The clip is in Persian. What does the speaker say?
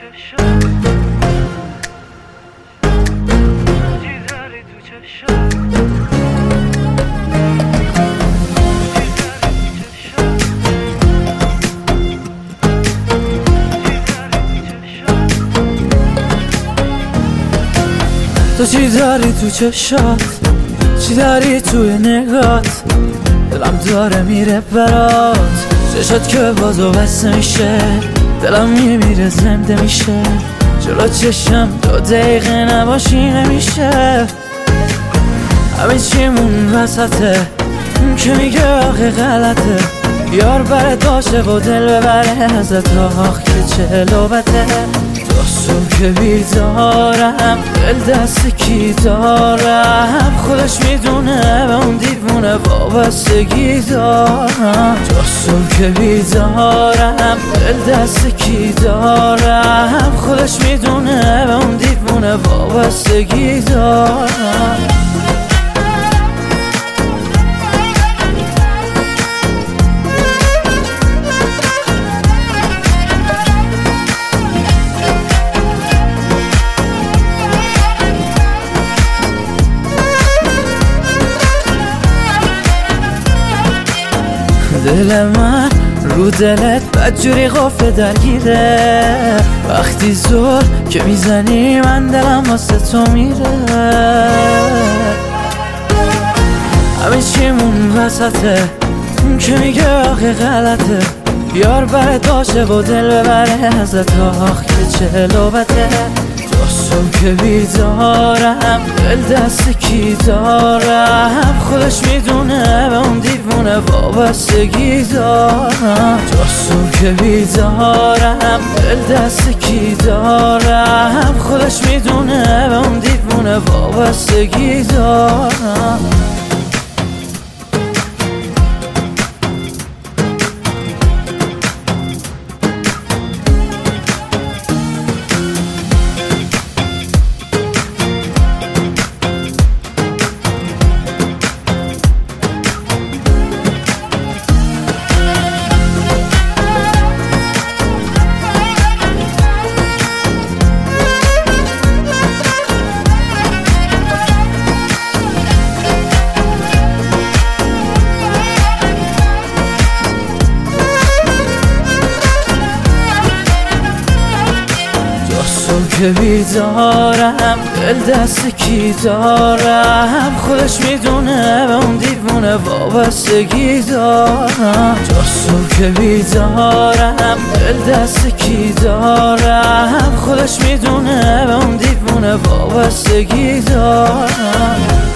تو چی داری تو چشات، چی داری توی نگات، دلم داره میره برات، چشات که بازو بسته میشه، دلم میمیره زنده میشه، جلو چشم 2 دقیقه نباشی نمیشه. همه چیمون وسطه، اون که میگه آخه غلطه، یار بره داشه و دل ببره ازت، آخ که چه لوبته. صبح که بیدارم دل دست کی دارم، خودش میدونه به اون دیوونه وابستگی دارم. تا صبح که بیدارم دل دست کی دارم، خودش میدونه به اون دیوونه وابستگی دارم. دل من رو دلت بدجوری قفل درگیره، وقتی زور که میزنی من دلم واسه تو میره. همه چیمون وسطه، اون که میگه آخه غلطه، یار بره داشه و دل ببره ازت، آخ که چه لوبته. صبح که بیدارم دل دست کی دارم، خودش میدونه به اون دیوونه وابستگی دارم. تا صبح که بیدارم دل دست کی دارم، خودش میدونه به اون دیوونه وابستگی دارم. که بیدارم دل دست کی دارم، خودش میدونه به اون دیوونه وابستگی دارم. تا صبح که بیدارم دل دست کی دارم، خودش میدونه به اون دیوونه وابستگی دارم.